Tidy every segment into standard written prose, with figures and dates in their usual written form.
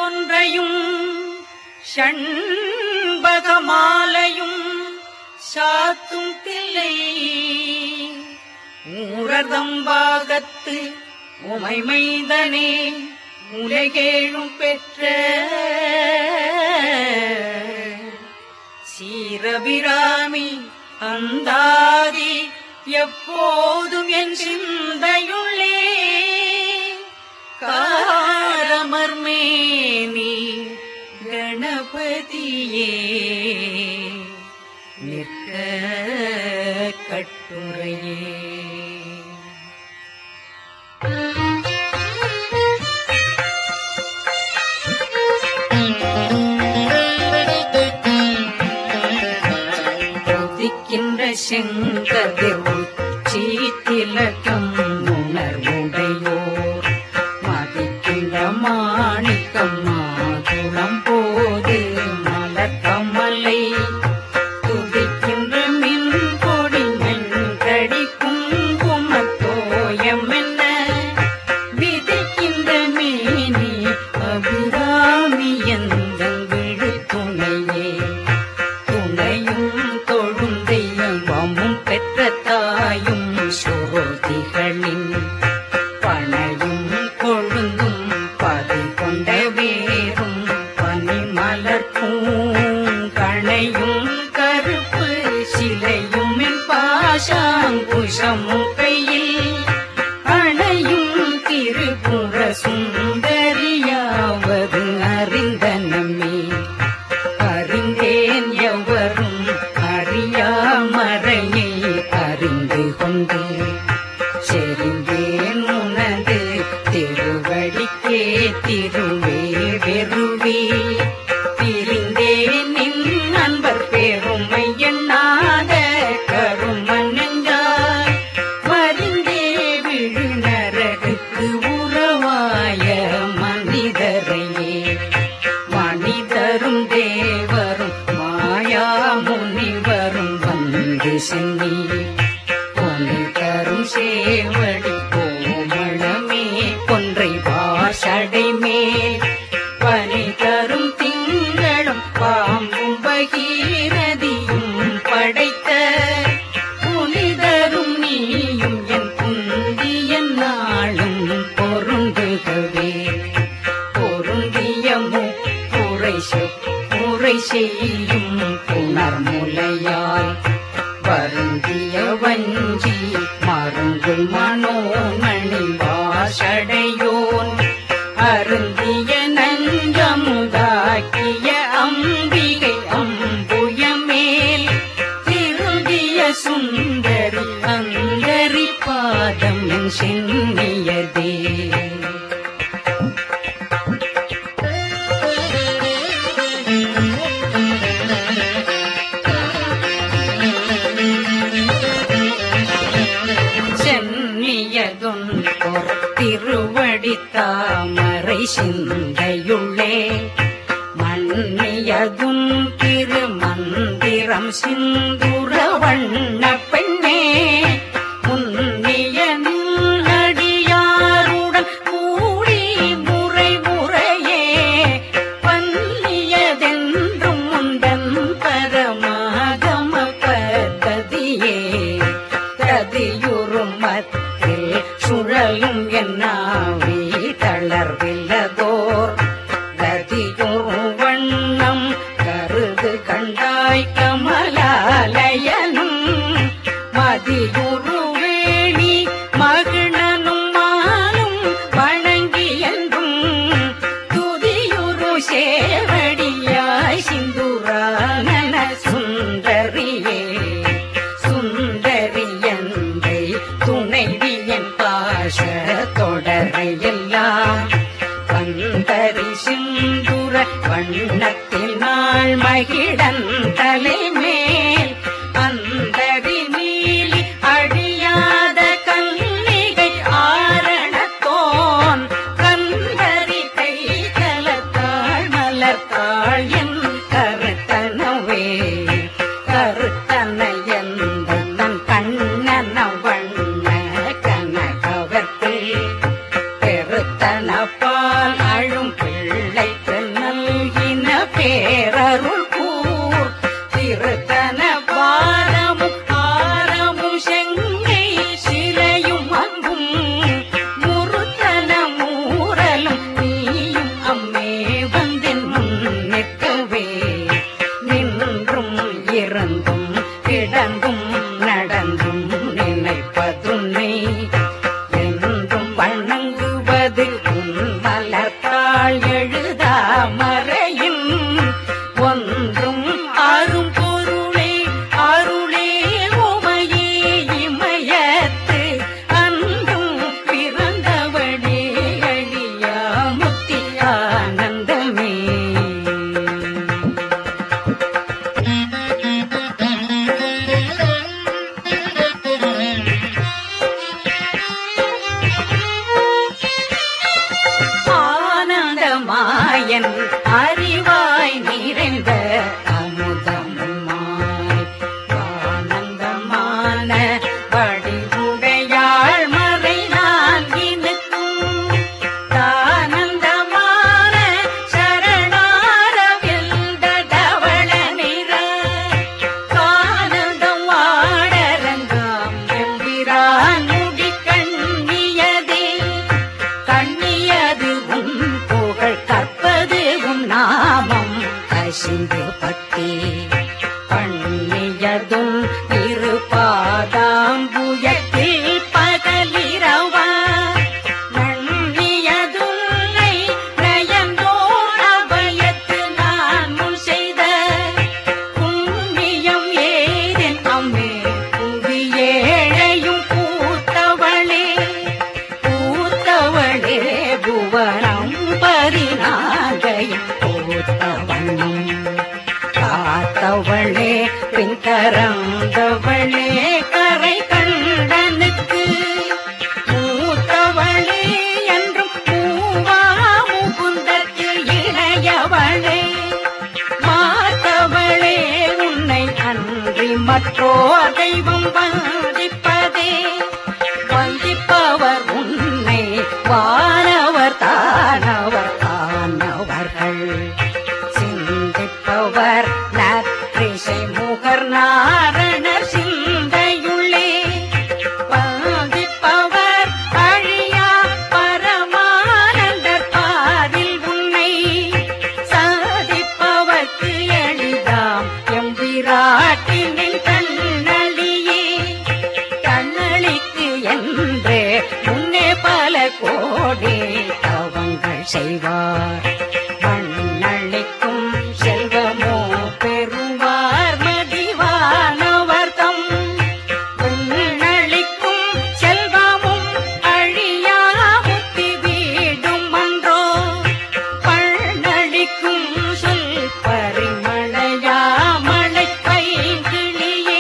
கொன்றையும் ஷண்பகமாலையும் சாத்தும் தில்லை ஊரதம்பாகத்து உமைமைதனே உலகேழும் பெற்ற சீரபிராமி அந்தாதி எப்போதும் என் சிந்தையுள்ளே காரமர்மேனி கணபதியே நிற்க கட்டுரையே. உதிக்கின்ற செங்கதிர் உச்சி திலகம் உணர்வுடையோர் மதிக்கின்ற மாணிக்கம் மாதுளம் போது மலர்கமலை துதிக்கின்ற மின் கொடி மென்கடி குங்குமத்தோயம் என்ன விதிக்கின்ற மேனி அபிராமி எந்தன் விழு துணையே துணையும் தொழும் தெய்வமும் பெற்ற தாயும் சோதிகளின் பனையும் கொழுந்தும் பதி கொண்ட வேரும் பனிமலர் பூங்கணையும் கருப்பு சிலையும் என் பாசாங்குஷமும் கையில் அணையும் திருப்புற சுந்தரியாவது அறிந்தனமே அறிந்தேன் எவரும் அறியாமறையை அறிந்து கொண்டு செறிந்தேன் உனது திருவடிக்கே திருவே வெறுவி பிரிந்தேன் நின் நண்பர் பெருமை எண்ணாத கருமன் நெஞ்சாய் மறிந்தே விழு நரகுக்கு உறவாய மனிதரையே மனிதரும் தேவரும் மாயா முனிவரும் வந்து சென்னி பொன்னி தரும் சேவடி கோமளமே கொன்றை வாசடை மேல் பனி தரும் திங்களும் பாம்பும் பகீரதியும் படைத்த புனிதரும் நீயும் என் புந்திய நாளும் பொருந்துகவே பொருந்தியமோ முறை செய்யும் புனர்முலையால் வருந்திய வஞ்சி மருங்குள் மனோமணி வாசடையோன் அருந்திய நஞ்சமுதாக்கிய அம்பிகை அம்புயமேல் திருந்திய சுந்தரி அந்தரி பாதம் என் சென்னியதே. சென்னியதுன் பொற்திருவடி தாமரை சிந்தையுள்ளே மன்னியதுன் திருமந்திரம் சிந்துர வண்ண பெண்ணே முன்னிய அடியாருடன் கூடி முறை முறையே பன்னியதென்றும் முந்தன் பரமாகம பத்ததியே கதியுறும் மத்தில் சுழலும் என்னாவி தளர்வில்லதோர் கதியுறும் வண்ணம் கருது கண்டாய் கமலாலயனும் மதியுறு வேணி மகிழனும் மாலும் வணங்கி என்றும் துதியுறு சேவடியாய் சிந்துரானன சுந்தரியே சுந்தரியந்தை துணைவியன் பாச தொடரையெல்லாம் பந்தரி சிந்துர வண்ணத்தில் நாள் மகிழன் தலைமேல் அந்தரி நீலி அடியாத கல்லிகை ஆரணத்தோன் கந்தரி கைதலத்தாள் மலர்த்தாள் என் கருத்தனவே கருத்தனையந்த தன் கண்ணன வண்ண கனகவத்தில் உன்னை என்றும் வணங்குவது உன் மலர்த்தாள் எழுதா மறையின் ஒன்றும் அரும் பொருளே அருளே உமையே இமயத்து அன்றும் பிறந்தவளே அழியா முத்தி ஆனந்தமே. ஆனந்தமாயன் அறிவாய் நிறைந்த அமுதமுமாய் ஆனந்தமான வடிவுடையாள் மறை நான் இனுக்கும் தானந்தமான சரணாரவில் தடவள நிற கானந்தம் வாடரங்காம் எம்பிரான் முடி கண்ணியதே கண்ணியது உன் புகழ் கற்பது உன் நாமம் கசிந்து பக்தி பண்ணியதும் இருபாதாம்புயத்தில் பகலிரவா நன்னியதுன்னை நயந்தோர் அபயத்து நான் முன் செய்த புண்ணியம் ஏதென் அம்மே புவியேழையும் பூத்தவளே பூத்தவளே புவனம் பரிநாகையும் பூத்தவண்ணம் காத்தவளே பின்கரந்தவளே கரை கண்டனுக்கு மூத்தவளே என்றும் பூவா முகுந்தற்கு இணையவளே மாத்தவளே உன்னை அன்றி மற்றோர் தெய்வம் வந்திப்பதே வந்திப்பவர் உன்னை வானவர் தானவர் தானவர்கள் சிந்திப்பவர் நற்றிசை முகர் நாரணர் சிந்தையுள்ளே பாதிப்பவர் அழியா பரமானந்தர் பாரில் உன்னை சாதிப்பவர்க்கு எளிதாம் எம்பிராட்டினின் கண்ணளியே கண்ணளிக்கு என்று முன்னே பல கோடி தவங்கள் செய்வார் மண்ணளிக்கும் செல்வமோ பெறுவார் மதிவானவர்தம் மண்ணளிக்கும் செல்வமும் அழியா முத்தி வீடும் அன்றோ பண்ணளிக்கும் சொல் பரிமளையா மழை பைங்கிளியே.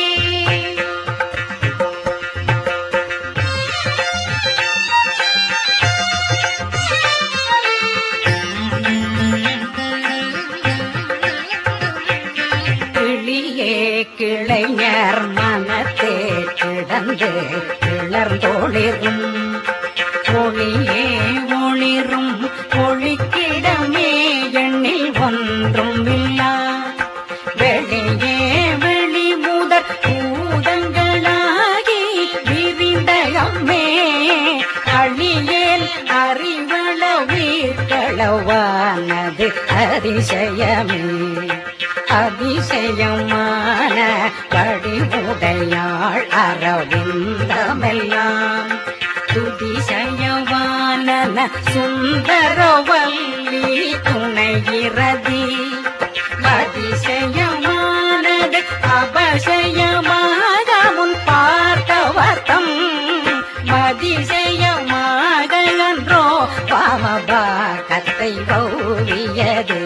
கிளியே கிளைஞர் மனத்தே கிடந்து கிளர்ந்தோளிரும் ஒளியே ஒளிரும் ஒளிக்கிடமே எண்ணில் ஒன்றும் இல்லா வெளியே வெளி முதற் பூதங்களாகி விரிந்த அம்மே அழியேல் அறிவள வீர்களவானது அதிசயமே அதிசயமான வடிவுடையாள் அரவிந்தமெல்லாம் துதிசயவான சுந்தரவல்லி துணையிறதி அதிசயமானது அபசயமாக முன் பார்த்தவர்த்தம் மதிசயமாக அன்றோ பாமபாகத்தை பௌவியது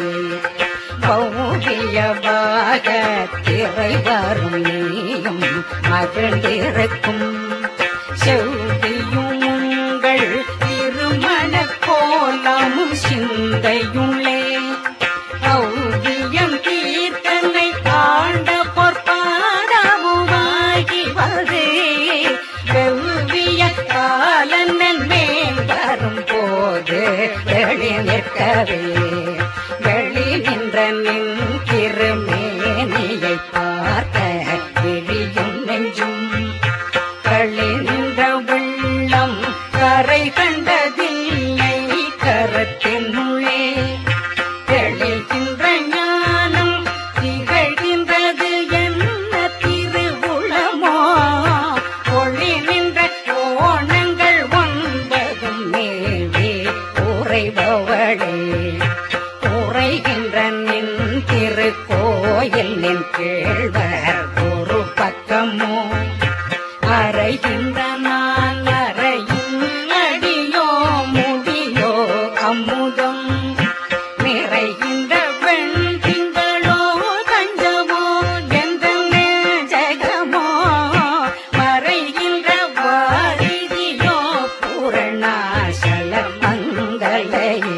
பௌவியமாக திரை வரும் நீயும் மகிழ்ந்திருக்கும் செவ்வியும் உங்கள் திருமண கோலமும் சிந்தையுள்ளே ஔவியம் தீர்த்தனை ஆண்ட பொற்பாதமுமாகி வந்து வெவ்விய காலன் மேல் வரும் போது வெளி நிற்கவே வெளி நின்ற நின் திருமேனியை பார்த்த விழியும் நெஞ்சும் களி நின்ற வெள்ளம் கரை கண்டதில்லை கரத்தின் உள்ளே தெளிகின்ற ஞானம் திகழ்கின்றது என்ன திருவுளமோ ஒளி நின்ற கேழ்வர் ஒரு பக்கமோ அறைகின்ற நான் அறையும் அடியோ முடியோ அமுதம் நிறைகின்ற பெண் திங்களோ தஞ்சமோ எந்த ஜகமோ மறைகின்ற வாரிதியோ பூரணாசல மங்களையே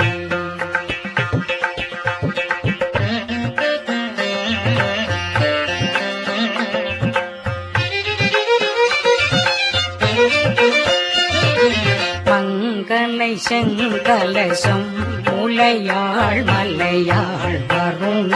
மங்கலை செங்கலசம் முலையாள் மலையாள் வருண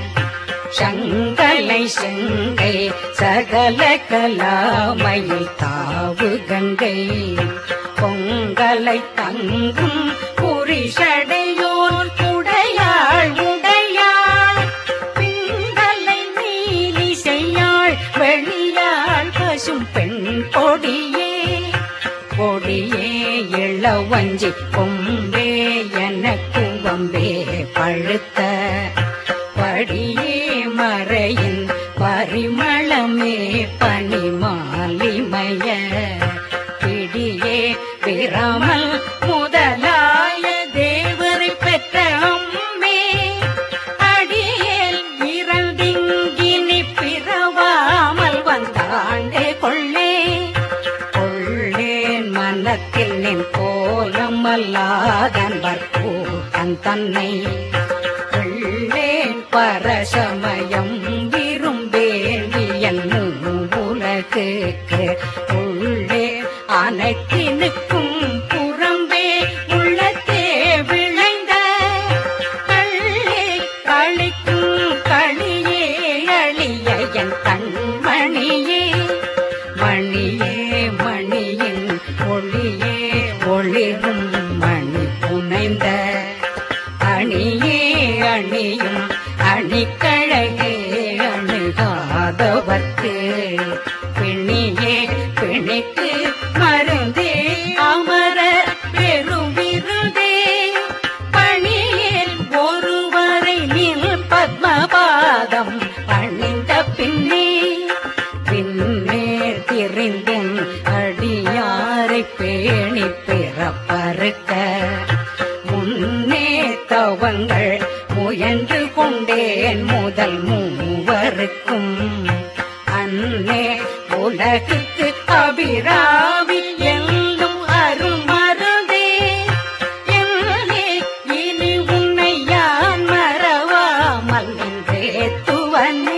சங்கலை செங்கை சகல கலாமயில் தாவு கங்கை பொங்கலை தங்கும் புரிஷடையோன் உடையாள் உடையாள் பிங்கலை நீலி செய்யாள் வெளியாள் பசும் பெண் கொடியே கொடியே இளவஞ்சி கொம்பே எனக்கு வம்பே பழுத்த படியே மறையின் பரிமளமே பனிமாலிமய பிடியே விராமல் முதலாய தேவரை பெற்ற அம்மே அடியேல் இரண்டிங்கினி பிறவாமல் வந்தாண்டே கொள்ளே மனத்தில் நின் கோலம் அல்லாதன்பர் கூட்டம் தன்னை உள்ளேன் பரசமயம் விரும்பேன் என் உலகுக்கு உள்ளே அனைத்தினுக்கும் புறம்பே உள்ளத்தே விளைந்த கள்ளே களிக்கும் களியே அழிய என் கண்மணியே மணியே மணியின் ஒளியே ஒளிரும் மணி புனைந்த அணியே அணியும் அணிக்கழகே அணுகாதவர்க்கு பிணியே பிணிக்கு மருந்தே அமர பெருவிருதே பணியில் ஒருவரை நில் பத்மபாதம் பணிந்த பின்னே பின்னேர் திரிந்தேன் அடியாரை பேணி பிறப்பறுக்க முன்னே தவங்கள் முயன்று கொண்டேன் முதல் மூவருக்கும் அன்னே உலகுக்கு அபிராமி எல்லும் அருமருதே என்னே இனி உன்னை யான் மறவாமல் நின்றே துவனே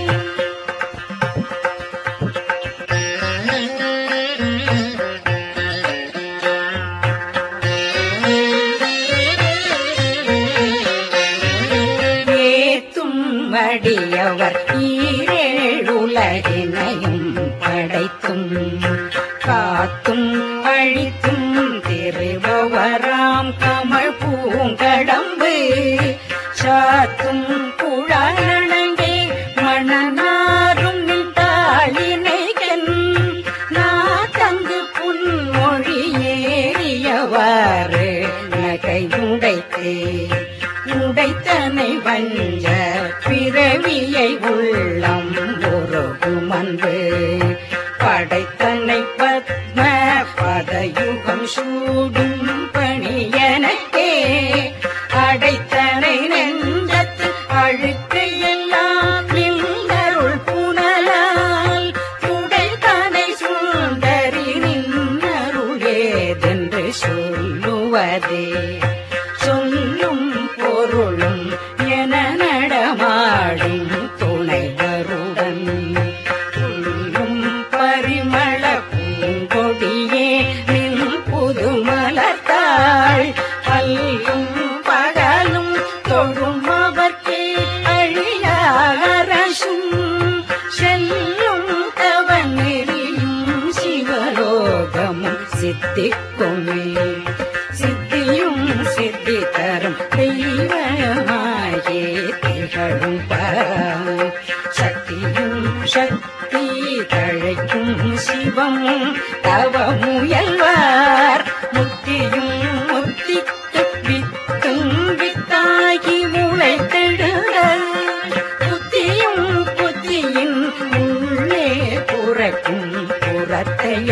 அடியவர் ஈரேழுலகினையும் படைத்தும் காத்தும் அழித்தும் திருபவராம் கமழ் பூங்கடம்பு சாத்தும் குழலணங்கே மணனாரும் நின்றாளினைகன் நாதங்கு புன்மொழி ஏறியவாறு நகை உடைத்தே உடைத்தனை வஞ்ச பிறவியை உள்ளம் ஒருகும் அன்பு படைத்தனை பத்ம பதயுகம் சூடும் பணியனக்கே அடைத்தனை நெஞ்சத்து அழுக்கு எல்லாம் நின்றருள் புனலால் உடைத்தனை சுந்தரி நின்னருளேதென்று சொல்லுவதே சொல்லும் பொருளும் என நடமாடும் துணைவருடன் சொல்லும் பரிமள பூங்கொடியே நின் புதுமலத்தாள் பல்லும் பகலும் தொழும் அவர்க்கே அழியாரசும் செல்லும் தவன் நெறியும் சிவலோகமும் சித்திக்குமே சித்தியும் சித்தி தரும் தெய்வமாயே திகழும் பரம் சக்தியும் சக்தி தழைக்கும் சிவம் தவமுயல்வார் முத்தியும் முத்திக்கு வித்தும் வித்தாகி முளைத்திடுக புத்தியும்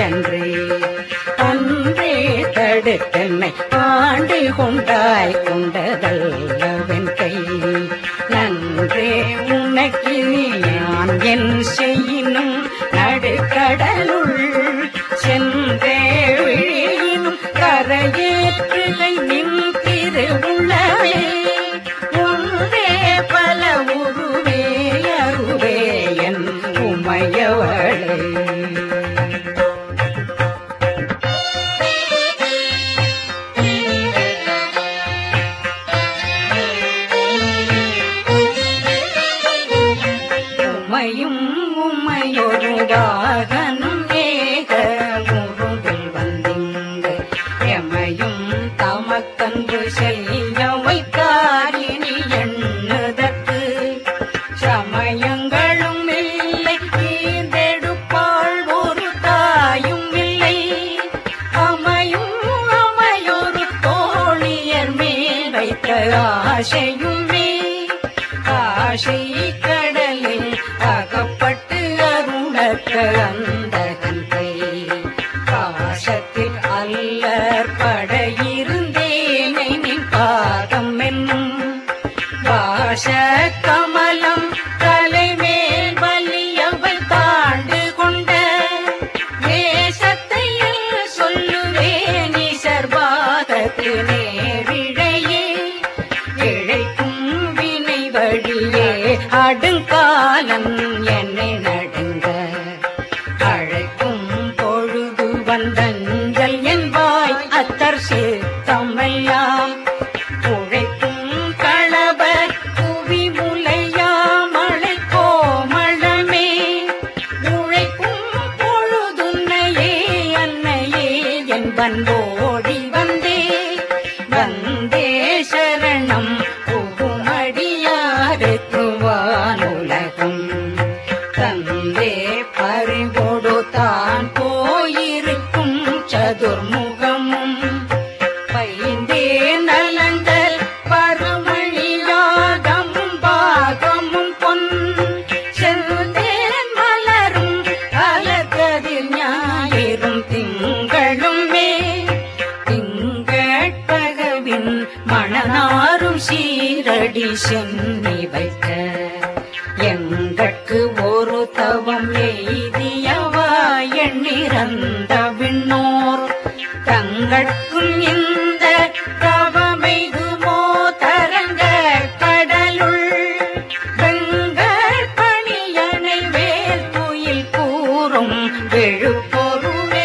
என்றே அன்றே தடுத்தன்னை ஆண்டு கொண்டாய் கொண்டதல்லவென் கை நன்றே உனக்கு நான் என் செய்யினும் நடுக்கடலுள் சென்றே விழியினும் கரையேற்றுகை நின் திருவுள்ளவே ஒன்றே பல உருவே அருவே என் உமையவளே உமையும் உமையொரு வாகனம் ஏக முருகில் வந்திங்கு எமையும் தமக்கன்று செய்ய வைத்தாரினி எண்ணுதற்கு சமயங்களும் இல்லை ஈர்ந்தெடுப்பாள் ஒரு தாயும் இல்லை அமையும் அமையொரு தோழியர் மேல் வைத்த ஆசையுமே ஆசை கடலில் அகப்பட்டு அருணக்க அந்த கந்தை பாசத்தில் அல்லற் படையிருந்தேனை நின் பாதம் என்னும் பாச கமலம் தலைமேல் வலியவள் தாண்டு கொண்ட தேசத்தையில் சொல்லுவேன் சர்வாதத்து நேரிழையே இழைக்கும் வினை வழியே அடுங்காலன் என்னை நடுங்க அழைக்கும் பொழுது வந்தஞ்சல் என்பாய் அத்தர் சித்தமெல்லாம் உழைக்கும் களப புவி முலையா மழை கோமளமே உழைக்கும் பொழுதுன்னையே அன்னையே என் பண்போடி வந்தே வந்தே சரணம் புகுமடியாருக்கு வானுலகம் தந்தே பறிபோடு தான் போயிருக்கும் சதுர்முகமும் பைந்தே நலந்தல் பருமணியாகமும் பாகமும் பொன் செல்தேன் மலரும் அலர்கதிர் ஞாயிறும் திங்களுமே திங்கட்பகவின் மணனாரும் சீரடி சென்னி வைக்க எங்கட்கு ஒரு தவம் எய்தியவா எண்ணிறந்த விண்ணோர் தங்கட்கும் இந்த தவமெய்துமோ தரங்க கடலுள் வெங்கட் பணியனை வேல் துயில் கூறும் விழுப்பொருளே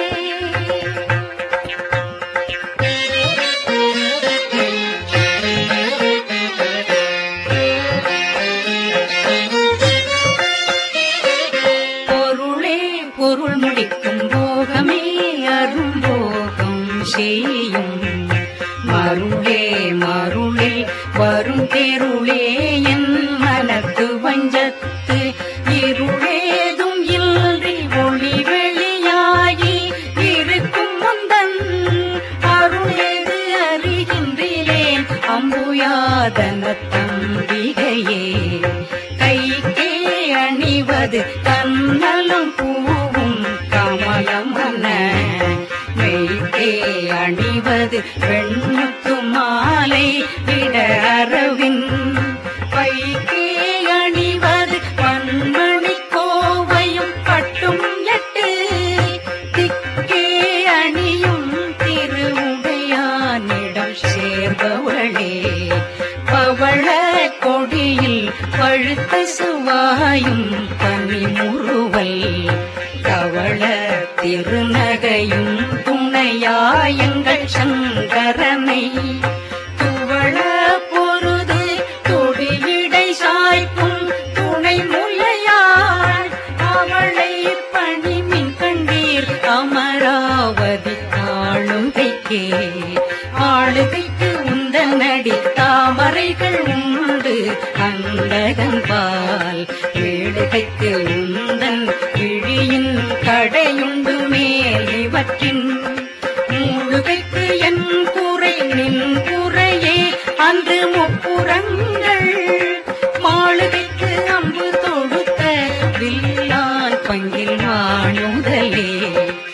பொருளே பொருள் முடிக்கும் போகமே அரும்போகம் செய்யும் மருளே மருளே வரும் தெருளே என் மனத்து வஞ்சத்து இருளேதும் இன்றி ஒளி வெளியாகி இருக்கும் முந்தன் அருளேது அறிகின்றேன் அம்புயாதன தம்பிகையே கைக்கே அணிவது கண்ணலும் பூவும் கமலமன மெய்க்கே அணிவது வெண்முத்து மாலை விட அரவின் பைக்கே அணிவது பன்மணி கோவையும் பட்டும் எட்டு திக்கே அணியும் திருவுடையானிடம் சேர்பவளே பவள கொடியில் பழுத்த சுவாயும் பனிமுறுவல் கவள திருநகையும் துணையாயங்கள் சங்கரனை துவள பொருது தொடியிடை சாய்க்கும் துணை முலையாள் அவளை பணிமின் கண்டீர் அமராவதி ஆளுகைக்கே ஆளுகைக்கு உந்தனடி தாமரைகள் உண்டு அண்டகன்பால் வேடுகைக்கு உந்தன் கிழியின் கடையுண்டு மேல் இவற்றின் மூழுகைக்கு என் குறை நின் குறையே அன்று முப்புறங்கள் மாளுகைக்கு அம்பு தொடுத்த வில்லான் பங்கில் வாணுதலே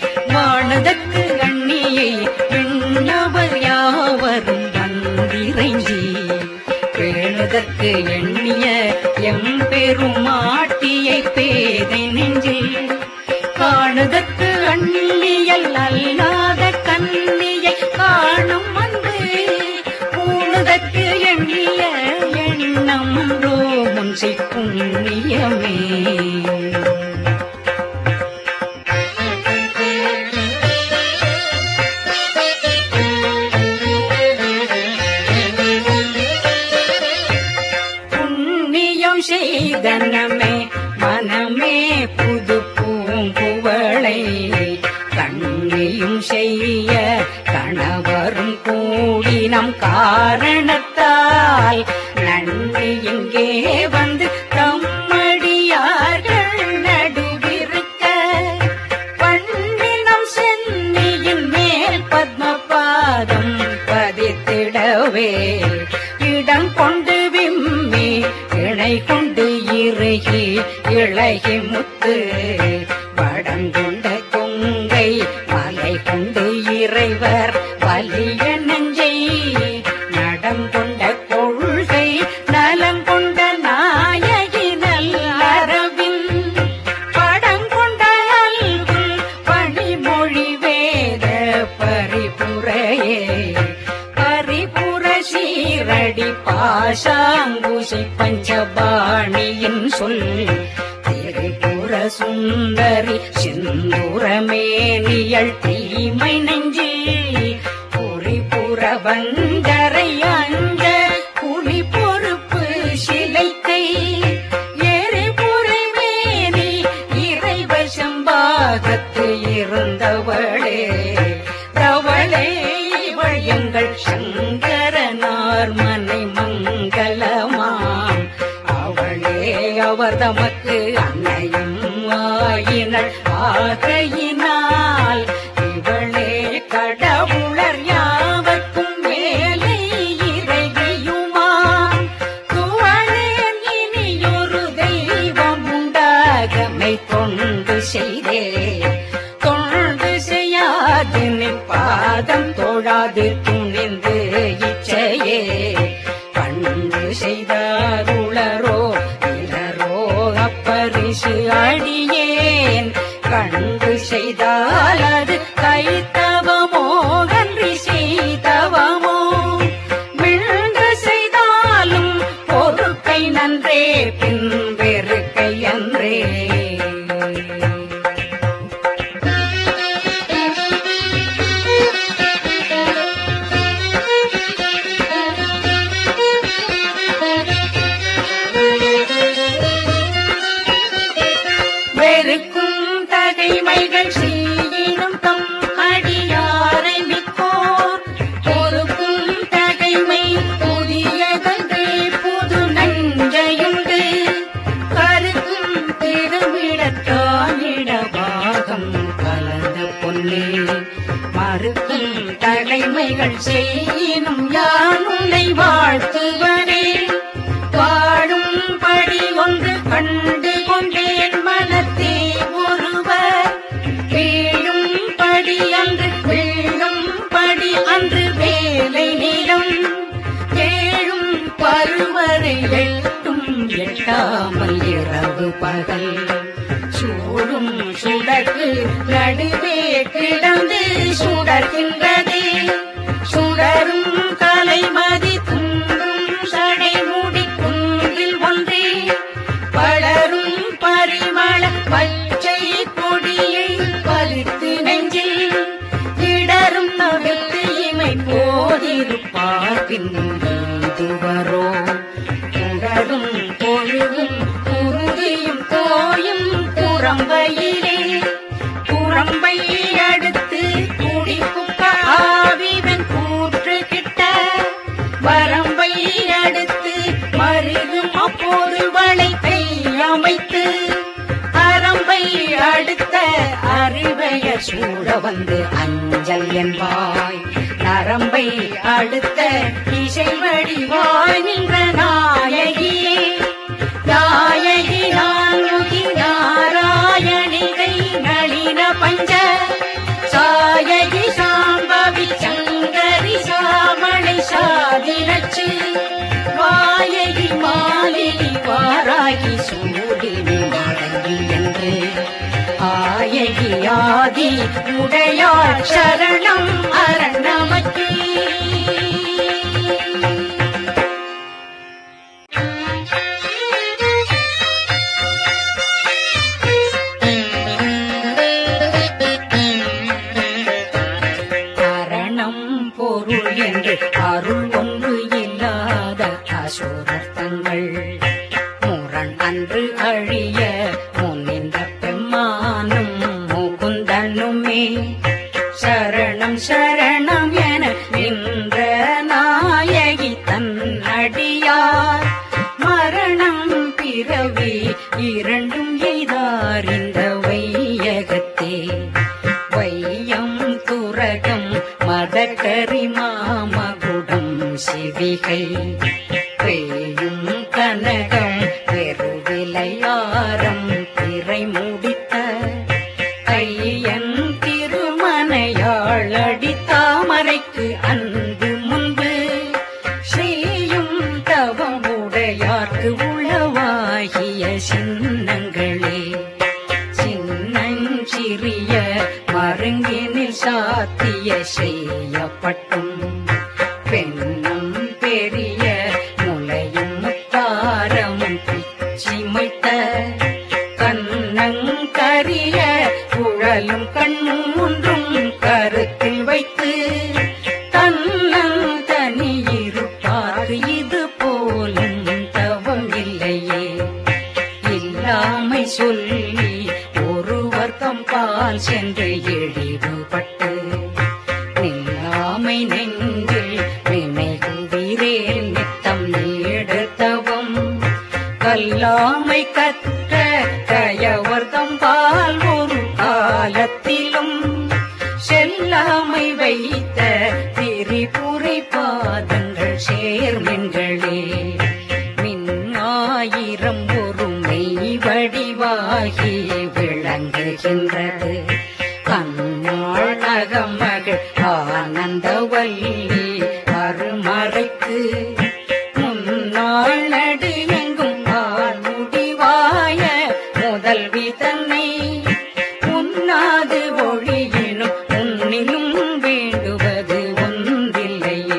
வதனமே மனமே புது பூங்குவளை கண்ணியும் செய்ய கணவரும் கூடி நம் காரணத்தால் நன்னி இங்கே வந்து தம்மடியார்கள் நடுவிருக்க பண்ணினம் சென்னியின் மேல் பத்மபாதம் பதித்திடவே இடம் கொண்டு விம்மி இணை கொண்டு இறுகி இளகி முத்து வடங்கொண்ட கொங்கை மலை கொண்டு இறைவர் வலிய நெஞ்சை நடங்கொண்ட கொள்கை நலங்கொண்ட நாயகி நல்லறவின் படங்கொண்ட அல்குல் பணிமொழி வேத பரிபுரையே பரிபுர சீரடி பாசாங்குசி பஞ்சபாணியின் சொல் திரிபுர சுந்தரி சிந்தூரமேனியள் தீமை நெஞ்சி குறிபுர வந்தரை அஞ்ச குறி பொறுப்பு சிலைத்தை எரிபுரை மேனி இறைவசம்பாகத்து இருந்தவளே தவளே இவள் எங்கள் சங்கரனார் மனை மங்களமாம் அவளே அவர் தமக்கு அன்னையும் ஆயினள் ஆகையினால் இவளே கடவுளர் யாவர்க்கும் மேலே இறைவியுமாம் துவளேன் இனியொரு தெய்வம் உண்டாகமை தொண்டு செய்தே தொண்டு செய்யாது நிற்பாதம் தொழாது துணிந்து இச்சையே பண்டு செய்தாருளரோ இளரோ அப்பரிசு அடியேன் கண்டு செய்தால் அது கைத்தவமோ கன்றி செய்தவமோ விழுந்து செய்தாலும் பொறுக்கை நன்றே பின் வெறுக்கை அன்றே வெறுக்கும் தகைமைகள் செய்யினும் தம் அடியாரை மிக்கோர் பொறுக்கும் தகைமை புதியதன்றே புது நஞ்சையுண்டு கருக்கும் திருவிடத்தானிடபாகம் கலந்த பொன்னே மறுக்கும் தகைமைகள் செய்யினும் யான் உன்னை வாழ்த்துவனே வாழும் படி ஒன்று கண்டு கொண்டேன் மனத்தே ஒருவர் வீழும் படி அன்று வீழும் படி அன்று வேலை நிலம் ஏழும் பருவரை எட்டும் எட்டாமல் இரவு பகல் சூடும் சுடர்க்கு நடுவே கிடந்து சுடர்கின்றதே சுடரும் கலைமதி துன்றும் சடை மூடி குன்றில் ஒன்றே படரும் பரிமள பச்சை கொடியை பறித்து நெஞ்சில் இடரும் நவித்து இமை போதிருப்பார் பின்வரோ உடலும் பொழுதும் குருதியும் தோயும் புறம்பையிலே புறம்பை அடுத்து குடிப்புக்க ஆவிவன் கூற்று கிட்ட வரம்பை அடுத்து மருகும் அப்போது வளைத்தை அமைத்து அரம்பை அடுத்த அறிவைய சூட வந்து அஞ்சல் என்பாய் நரம்பை அடுத்த இசை வடிவாய் நின்ற நாயகியே நாயகி நான்முகி நாராயணிகை நளின பஞ்ச சாயகி சாம்பவி சங்கரி சாமளை சாதிரச்சு வாயகி மாலினி வாராகி சூடினி மடங்கி என்று ஆயகி ஆதி உடையார் சரணம் அரணமக்கி அருள் ஒன்று இல்லாத அசுரத்தங்கள் முரண் அன்று சரணம் சரணம் என நின்ற நாயகி தன்னடியார் மரணம் பிறவி இரண்டும் எய்தார் இந்த வையகத்தே. வையம் துரகம் மதகரி மாமகுடம் சிவிகை பேயும் கனகம் பெருவிலையாரம் திரை முடித்த கையன் திருமனையாளடி தாமரைக்கு அன்பு முன்பு ஸ்ரீயும் தவம் உடையார்க்கு உளவாகிய சின்னங்களே. சின்னஞ்சிறிய மருங்கினில் சாத்திய செய்யப்பட்டும் பெண்ணும் பெரிய முளையும் முத்தாரமும் பிச்சிமைத்த கண்ணங்கரிய குழலும் கண்மூன்றும் கருத்தில் வைத்து தனியிருப்பார் இது போலும் தவம் இல்லையே. இல்லாமை சொல்லி ஒருவர் தம்பால் சென்று இழிவுபட்டு நில்லாமை நெஞ்சில் வினைகுவீரேல் நித்தம் நீடுத்தவம் கல்லாமை கற்ற கயவர் தம்பால் ஒரு காலத்திலும் செல்லாமை வைத்த திரிபுரை பாதங்கள் சேர்மென்களே. மின்னாயிரம் ஒரு மெய் வடிவாகி விளங்குகின்றது கண்ணாள் அகமகள் ஆனந்தவல்லி அருமறைக்கு முன்னாள் நடு எங்கும் முடிவாய முதல்வி தன்னை உண்ணாது ஒழியினும் உன்னிலும் வேண்டுவது ஒன்றில்லையே.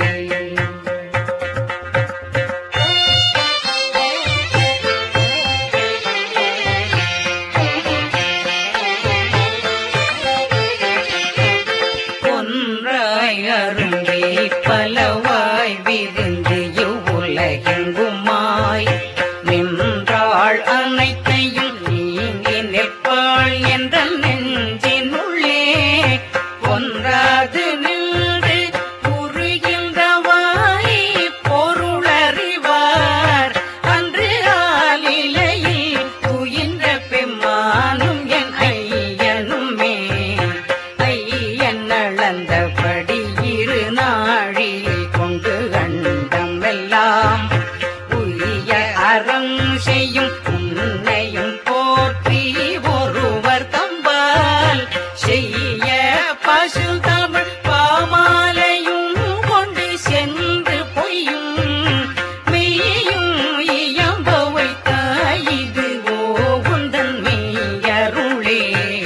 ஒன்றாய் அரும்பே பலவாய் விருந்து இவ்வுலகெங்குமாய் நின்றாள் அனைத்தையும் நீங்கி நிற்பாள் என்ற நெஞ்சினுள்ளே ஒன்றாது நின்று உருகின்றவாய் பொருளறிவார் அன்று ஆலிலையில் துயின்ற பெம்மானும் என் ஐயனுமே. ஐயன் அளந்தபடி இரு நாழி கொண்டு கண்டம் எல்லாம் உய்ய அறம் செய்யும் உன்னையும் போற்றி ஒருவர் தம்பால் செய்ய பசு தமிழ் பாமாலையும் கொண்டு சென்று பொய்யும் மெய்யும் இயம்ப வைத்தாய் இது ஓகுந்தன் மெய்யருளே.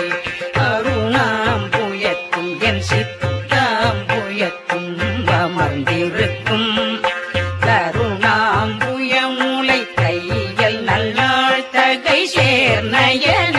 அருணாம்புயத்தும் என் சித்தாம்புயத்தும் அமர்ந்திருக்கும் கருணாம்புயமுலை கையல் நல்லாள் தகை சேர்நயன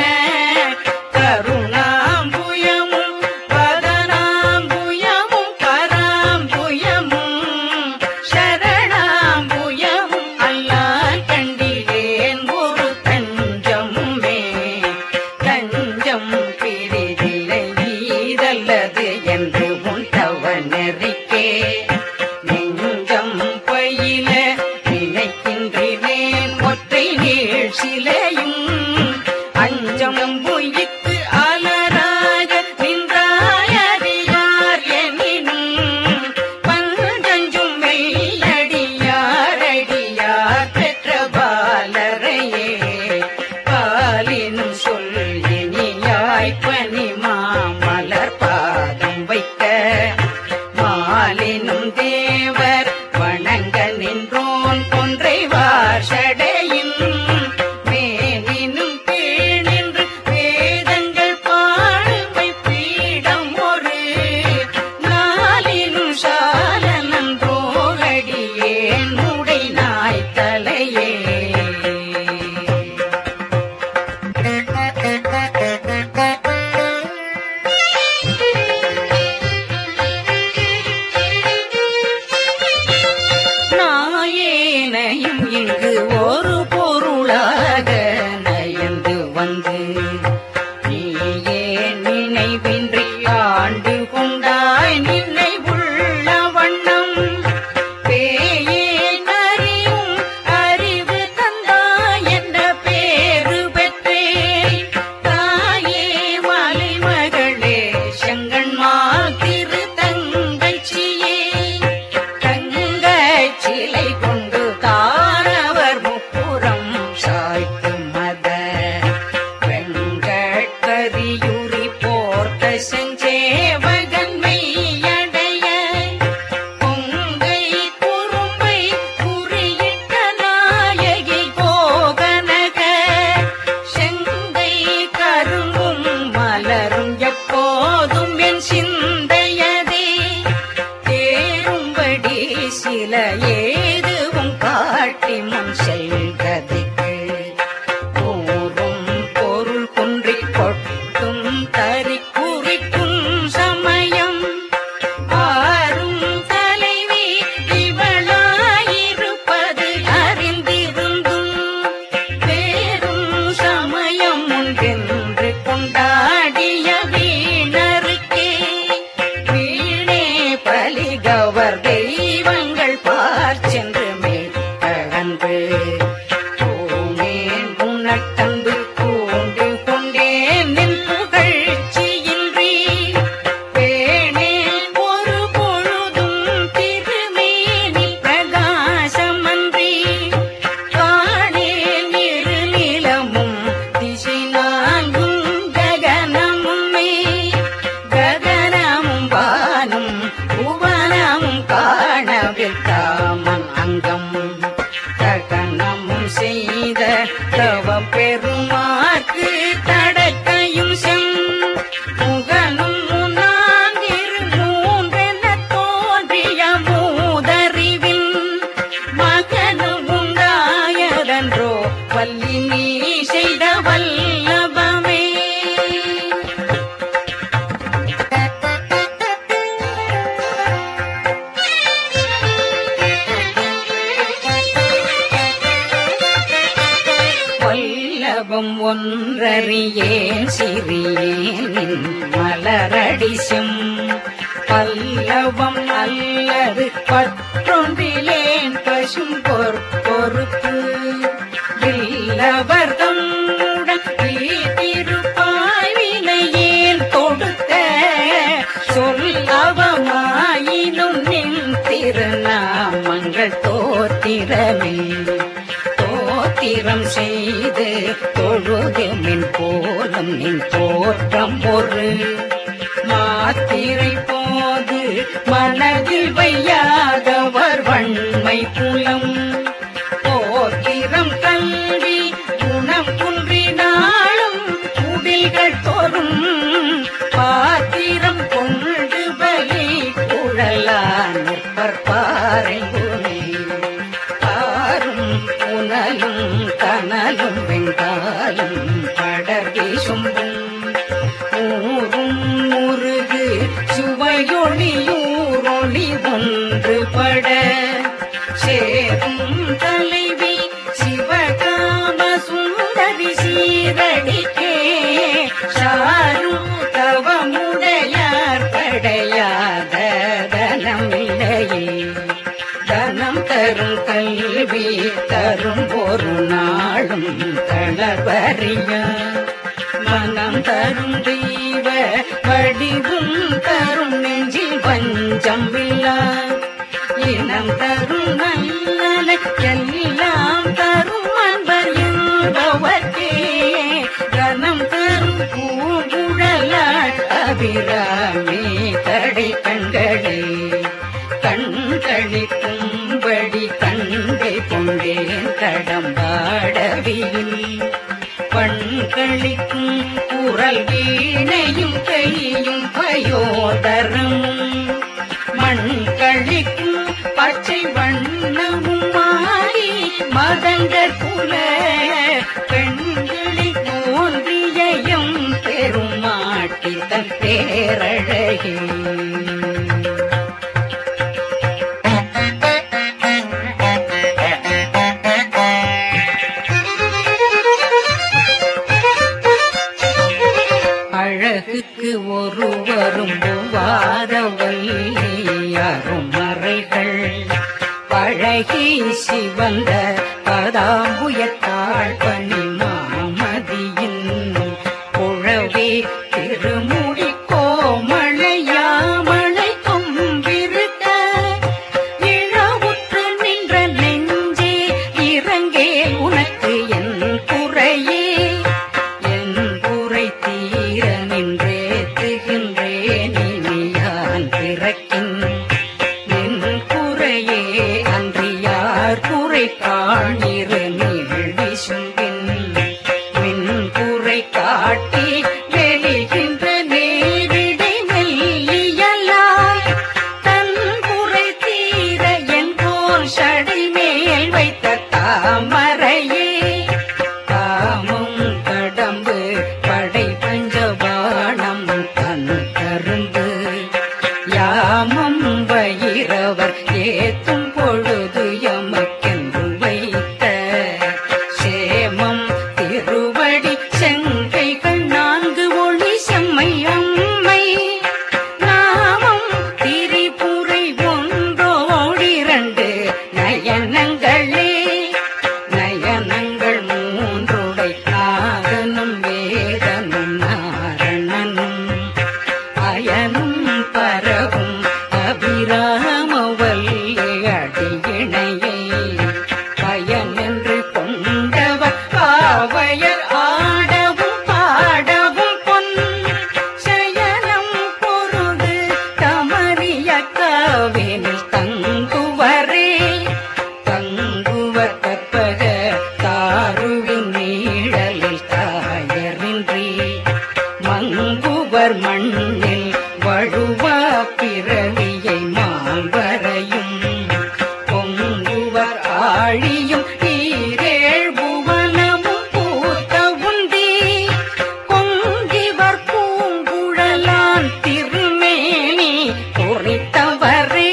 கருணாம்புயமும் பதனாம்புயமும் கராம்புயமும் சரணாம்புயமும் அல்லால் கண்டிலேன் ஒரு தஞ்சமுமே. தஞ்சம் பிரிதில்லை ஈதல்லது என்று உன் தவநெறிக்கே நெஞ்சம் பயில நினைக்கின்றேன் ஒற்றை நீள் சிலையும் அஞ்சம் பொய்க்கு அலராக நின்றாயறியார் எனினும் பஞ்சஞ்சும் மெய்யடியார் அடியார் பெற்ற பாலரையே. பாலினும் சொல் இனியாய் பனி மாமலர் பாதம் வைக்க மாலினும் தேவர் வணங்க நின்றோன் கொன்றை வார்ஷடையின் மேலினும் கீழ் நின்று வேதங்கள் பாடுமை பீடம் ஒரு நாளினும் சால நன்றோ அடியேன் உடை நாய் தலையே. படிசம் பல்லவம் அல்லது பற்றொன்றிலேன் பசும் பொறுப்பு இல்லவர் தம்முடன் திருப்பாய்வினையேன் கொடுக்க சொல்லவமாயினும் நின் திருநாமங்கள் தோத்திரமே தோத்திரம் செய்து தொழுது மின் போலும் நின் தோற்றம் ஒரு மாத்திரை போது மனதில் வையாதவர் வன்மை புலம் போத்திரம் கல்வி குணம் குன்றினாலும் குடில்கள் தோறும் பாத்திரம் கொண்டு பலி குழலான் நிற்பற்பாறை பாரும் புனலும் கனலும் வெங்காலும் படர்வி சும்பும் ஊரும் முருகு சுவையொளியூரொளி ஒன்றுபட சேரும் தலைவி சிவகாம சுந்தரி சீரடிக்கே சாரும் தவமுடையார் படையாத தனமில்லையே தனம் தரும் கல்வி தரும் ஒரு நாளும் தளர்வறிய மனம் தரும் தெய்வ வடிவும் தரும் நெஞ்சில் பஞ்சம் இல்லா இனம் தரும் நல்லன எல்லாம் தரும் அன்பர் என்பவர்க்கே கனம் தரும் பூங்குழலாள் அபிராமி கடை கண்களே கண்களிக்கும்படி கண்கை கொண்டேன் கடம்பாடவியில் பண்களிக்கும் குரல் வீணையும் கையும் பயோதரமும் மண்களிக்கும் பச்சை வண்ணமும் மாறி மதங்கள் புல பெண்களில் தோன்றியும் பெருமாட்டி தன் பேரழகே அழகுக்கு ஒருவரும் வாரவல்லியாரும் மறைகள் பழகி சிவந்த பதாம்புயத்தாள் பணி மாமதியின் குழவே திருமுடி கோமழையாமழை கொம்பிருக்க இழவுற்று நின்ற நெஞ்சே இறங்கே உனக்கு என் குறையே தீர நின்றேத்துகின்றேன் இனியான் பிறக்கின் நின் குறையே அன்றியார் குறை காணிரு நீழ்வி சும்பின் மின் குறை காட்டி வெளிகின்ற நேரிடை மெல்லியலாய் தன் குறை தீர என் போல் சடை மேல் வைத்த தாமரையே காமம் கடம்பு படை பஞ்சபாணம் தன் கருந்து யாமம் வயிறவர் ஏத்தும் பொழுது எமக்கென்று வைத்த சேமம் திருவடி செங்கைகள் நான்கு ஒளி செம்மை அம்மை நாமம் திரிபுரை ஒன்றோடிரண்டு நயனங்களே நயனங்கள் மூன்றுடை நாகனும் வேதனும் நாரணனும் அயனும் பரவும் அபிராமவல்லி அடியிணையை பயன் என்று கொண்டவர் காவையர் ஆடவும் பாடவும் பொன் சயனம் பொருது தமரிய காவினில் தங்குவரே தங்குவர் கற்பக தாருவின் நீழலில் தாயரின்றி மங்குவர் மண்ணில் வழுவா பிறவியை மால்வரையும் பொங்குவர் ஆழியும் ஈரேழ் புவனமும் பூத்த உந்தி பொங்கிவர் பூங்குழலான் திருமேனி குறித்தவரே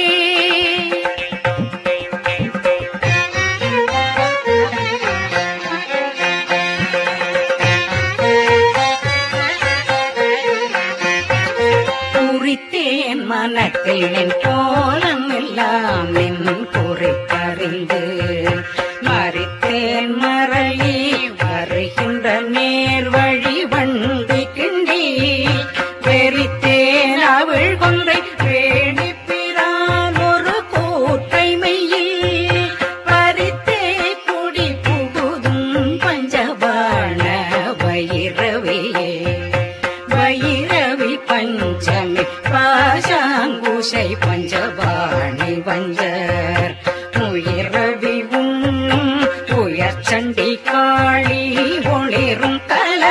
மனத்தில் நின் கோலம் எல்லாம் நின் குறிப்பறிந்து மறித்தேன் மரளி வருகின்ற நேர் வழி வண்டி கிண்டி வெறித்தேன் அவள் கொன்றை வேணிப்பிரான் ஒரு கூற்றை மெய்யில் பறித்தே குடி புகுதும் பஞ்சபாண வைரவியே வைரவி பஞ்சமி பாசாங்குஷை பஞ்சபாணி வஞ்சர் உயிரவி உண்ணும் உயர்ச்சண்டி காளி ஒளிரும் கல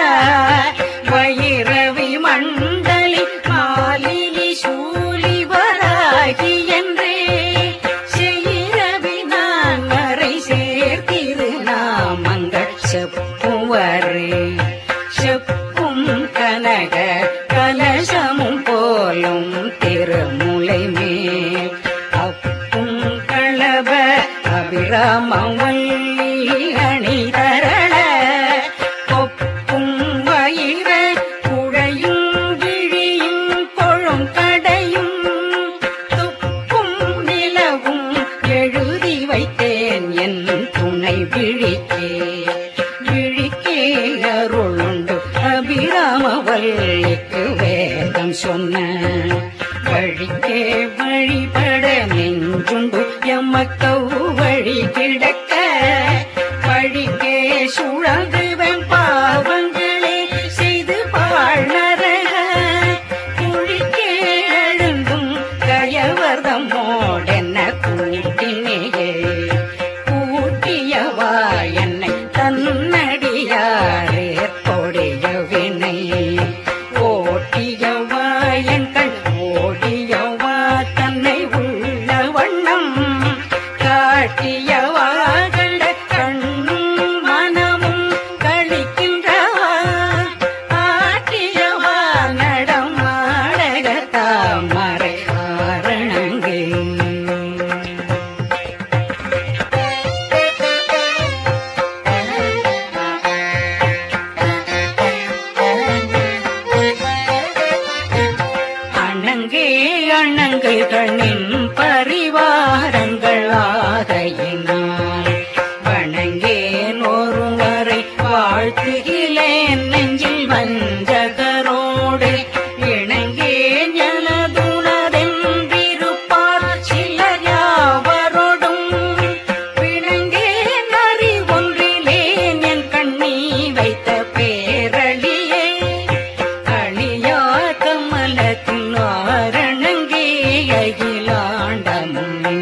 வைரவி மண்டலி மாலினி சூலி வராகி என்றே செய்ரவி நான் வரை சேர்த்திரு நாமங்கள் செப்புவரே செப்பும் கனக கலசமும் போலும் திருமுலை மேல் அப்பும் களப அபிராமவல்லி அணிதரள கொப்பும் வயிற குழையும் விழியும் கொழும் கடையும் துப்பும் நிலவும் எழுதி வைத்தேன் என் துணை விழிக்கே விழிக்கே அருளுண்டு அபிராமவல்லிக்கு வேதம் சொன்ன வழிக்கே வழிபட நெஞ்சுண்டு எம்மக்கவு வழி கிடக்க வழிக்கே சுழங்குவன் பாவங்களே செய்து வாழ்நரக குழிக்கே எழுந்தும் கயவர்தம் மோடென்ன கூட்டினேயே கூட்டியவா என்னை தன்னடியாரே கொடிய வினை ஓட்டியவா என் கண் ஓடியவா தன்னை உள்ள வண்ணம் காட்டியவா கண்ட கண்ணும் மனமும் கழிக்கின்றவா ஆட்டியவா நடம் ஆடக தாமரை ஆரணங்கே அணங்கே அணங்குகளின் பரிவாரங்கள் ஆகையினால் வணங்கேன் ஒருவரை வாழ்த்துகிலேன் நெஞ்சில் வஞ்சகரோடு இணங்கேன் எனதுணரென்றிருப்பார் சிலர் யாவரோடும் பிணங்கேன் அறிவொன்றிலேன் என் கண்ணி வைத்த பேரழியே அழியா கமலத்தின் ஆரணங்கே அகிலாண்டமும்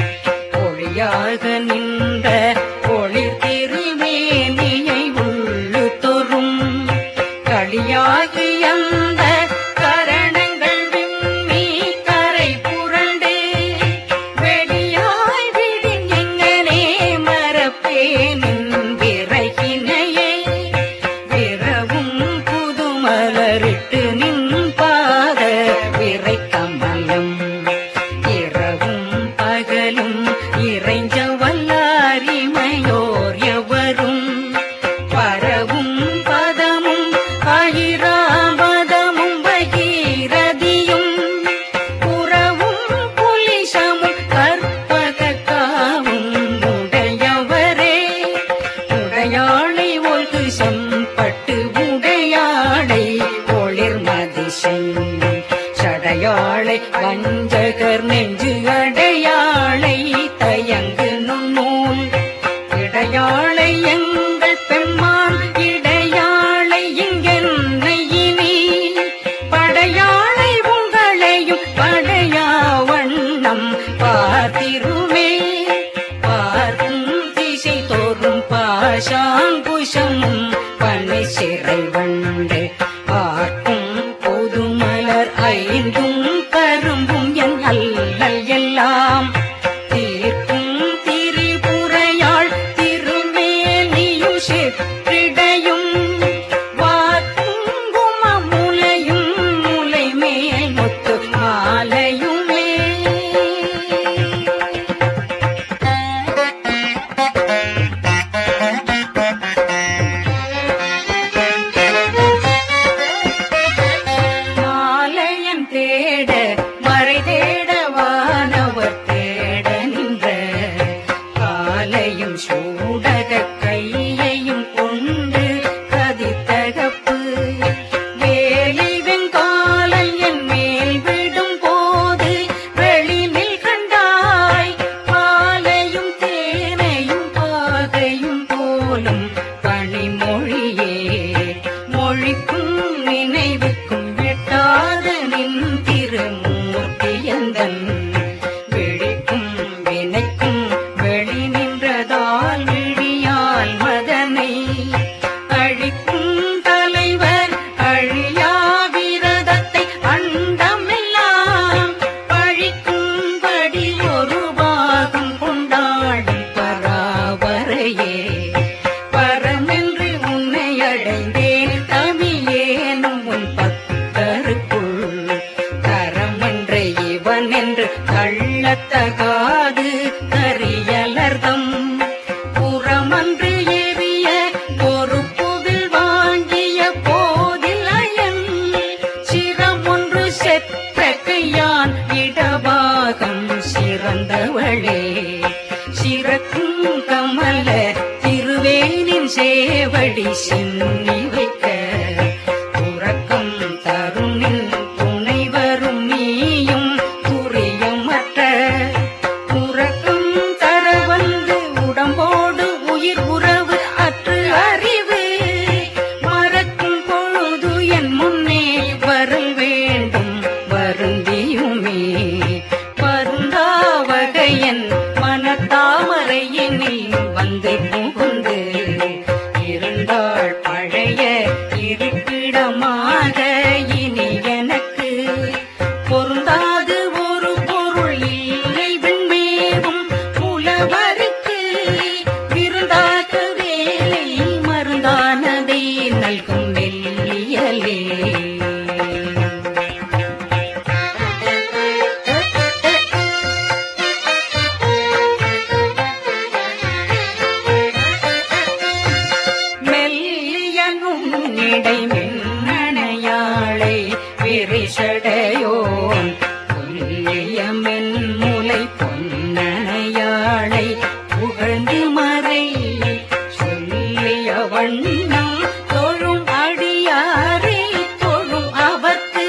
ஒளியாக நின்ற ஒளிர் திருமேனியை உள்ளு தொறும் களியாகி அந்த கரணங்கள் விம்மி கரை புரண்டு வெடியாய் விடின் எங்கனே மரப்பேனின் விரைகினையே விரவும் புதுமலரிட்டு நின் பாத விரை கமலம் இரவும் பகலும் இறைஞ்ச வல்லாரிமையோர் எவரும் பரவும் பதமும் ஆயிராபதமும் பகீரதியும் புறவும் புலிசமும் கற்பகக்காவும் உடையவரே உடையாளை ஒல்கு செம்பட்டு உடையாளை ஒளிர் மதிசை சடையாளை வஞ்சகர் நெஞ்சு அடையாளை தயங்கு நுண்ணூல் இடையாளை எங்கள் பெம்மான் இடையாளை இங்கென்னை இனி படையாளை உங்களையும் படையா வண்ணம் பார்த்திருமே பார்க்கும் திசை தோறும் பாசாங்குஷமும் பனி சிறை வண்டு பார்க்கும் பொதுமலர் ஐந்தும் கரும்பும் என் அல்லல் எல்லாம் தீர்க்கும் திரிபுரையாள் திருமேனியும் செற்றிடையும் வார்க்கும் குமமுலையும் முலை மேல் முத்து மாலை கந்தன் என்று தள்ளத்தகாது கரியலர்தம் புறமன்று ஏறிய பொறுப்புவில் வாங்கிய போதில் அயன் சிரம் ஒன்று செற்ற கையான் இடபாகம் சிறந்தவளே சிறக்கும் கமல திருவேனின் சேவடி சின்னி வைக்க துறக்கம் தருணின் துணை வரும் நீயும் துரியமற்ற துறக்கம் தர வந்து உடம்போடு உயிர் உறவு அற்று அறிவு மறக்கும் பொழுது என் முன்னே வரல் வேண்டும் வருந்தியுமே பருந்தாவகையன் மனத்தாமரையினில் வந்து புகுந்து இருந்தாள் பழைய இருப்பிடமாக இனி எனக்கு பொருந்தாது ஒரு பொருள் இல்லை விண்மேவும் புலவருக்கு விருந்தாக வேலை மருந்தானதை நல்கும் மெல்லியலே மின்னணையாளை விரிசடையோன் புல்லியமென் முலை பொன்னணையாளை புகழ்ந்து மறை சொல்லிய வண்ணம் தொழும் அடியாரை தொழும் அவர்க்கு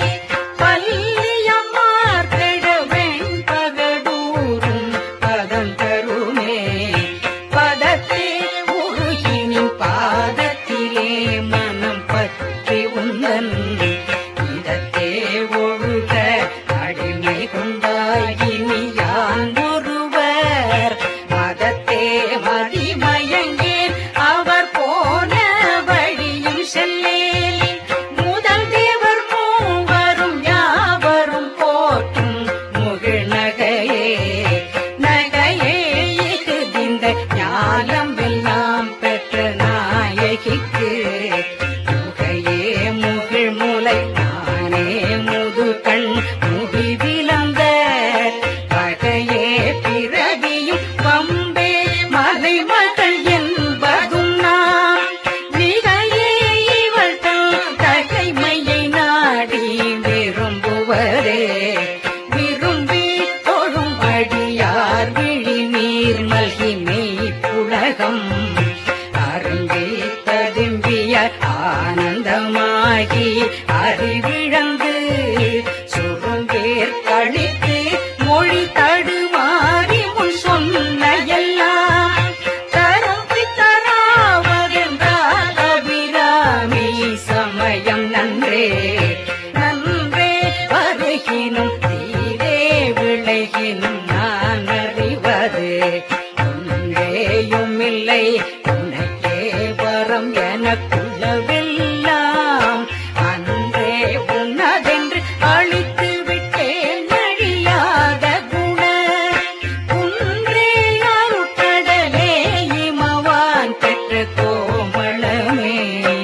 பல்லியமார்கட வெண்பகடூரும் பதம் தருமே பதத்தே உருகினின் பாதத்திலே மனம் பற்றி உந்தன் இதத்தே ஒழுக அடிமை கொண்டாயினி யான் ஒருவர் மதத்தே மதிமயங்கேன் அவர் போன வழியும் செல்லேன் முதல் தேவர் மூவரும் யாவரும் போற்றும் முகிழ் நகையே நகையே இகுதிந்த ஞானம் எல்லாம் பெற்ற நாயகிக்கு முகையே முகிழ் முலை நானே முதுகண் முகிவிலந்த பகையே பிறவியும் பம்பே மலைமகள் என்பதும் நாம் மிகையே இவள் தன் தகைமையை நாடி விரும்புவரே விரும்பி தொழும் அடியார் விழி நீர் மல்கி மெய் புலகம் அரும்பி ததும்பிய ஆனந்தமாகி அறிவிழந்து சுருங்கேற் கழித்து மொழி தடுமாறி முன் சொன்ன எல்லாம் தரம்பி தராவதென்றால் அபிராமி சமயம் நன்றே நன்றே வருகினும் தீரே விளைகினும் நான் அறிவது ஒன்றேயும் இல்லை உனக்கே வரம் எனக்குள்ளவெல்லாம் அன்றே உன்னதென்று அழித்து விட்டேன் அழியாத குண குன்றே அருட்கடலே இமவான் பெற்ற கோமளமே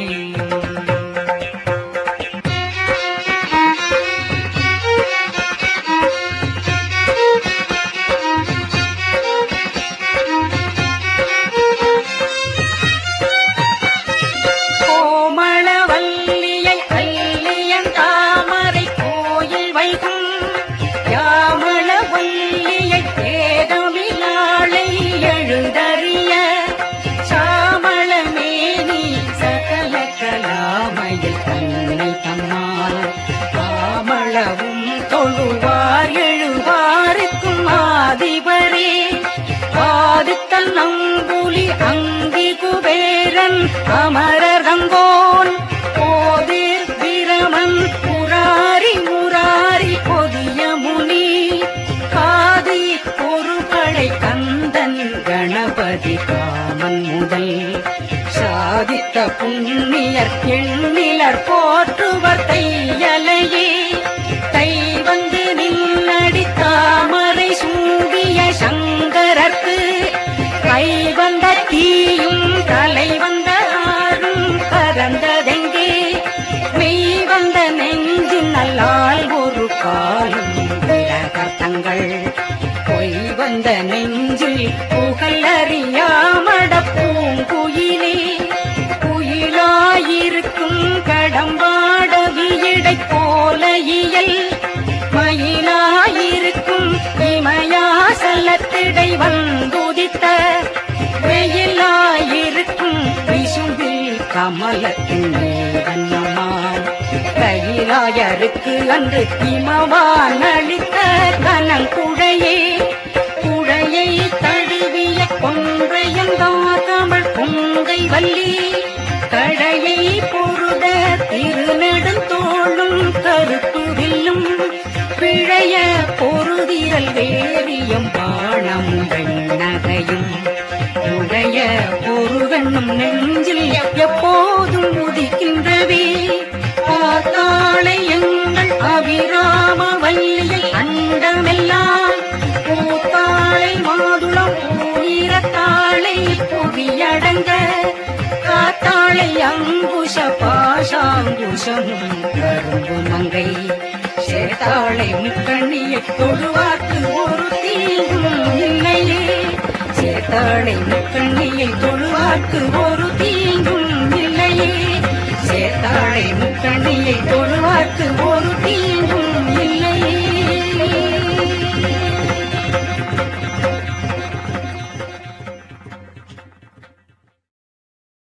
கோமளவல்லியை அல்லியன் தாமரை கோயில் வைகும் யாமளவல்லியை ஏதமிலாளை எழுதறிய சாமளமேனி சகல கலாமையில் தன்னை தம்மால் காமளவும் தொழுவார் எழுவாருக்கும் ஆதிபரே ஆதித்தன் நம்புலி அங்கி குபேரன் அமரர்கங்கோன் போதிர் பிரமன் முராரி முராரி பொதிய முனி காதி ஒரு படை கந்தன் கணபதி காமன் முதல் சாதித்த புண்ணியர் எண்ணிலர் போற்றுவர் தையலையே தை வந்து நின்னடி தாமரை சூடிய சங்கரர்க்கு கை வந்த தீயும் தலை வந்த ஆறும் பறந்ததெங்கே மெய் வந்த நெஞ்சின் நல்லால் ஒரு காலம் இந்த நெஞ்சில் புகழ் அறியாமட பூங்குயிலே குயிலாயிருக்கும் கடம்பாட வியடை போல இயல் மயிலாயிருக்கும் இமயாசலத்திடை வந்துதித்த வெயிலாயிருக்கும் விசும்பில் கமலத்தின் வண்ணமாம் கையிலாயருக்கு அன்று இமவான் அளித்த கனங்குழையே குழையை தழுவிய கொன்றையந்தா தமிழ் பொங்கை வள்ளி கழையை பொருத திருநெடுந்தோளும் கருப்பு வில்லும் பிழைய பொருதிரல் வேரியம் பாணம் வெண்ணகையும் உடைய பொருகண்ணும் நெஞ்சில் எப்போதும் உதிக்கின்றவே பார்த்தாளை எங்கள் அபிராம வல்லியை அண்டமெல்லாம் பூத்தாளை மாதுளம் பூரத்தாளை புவியடங்க காத்தாளை அங்குஷ பாஷாங்குஷமும் கரும்பு மங்கை சேத்தாளை முக்கண்ணியை தொழுவார்க்கு ஒரு தீங்கும் இல்லையே சேத்தாளை முக்கண்ணியை தொழுவார்க்கு ஒரு தீங்கும் இல்லையே சேத்தாளை முக்கண்ணியை தொழுவார்க்கு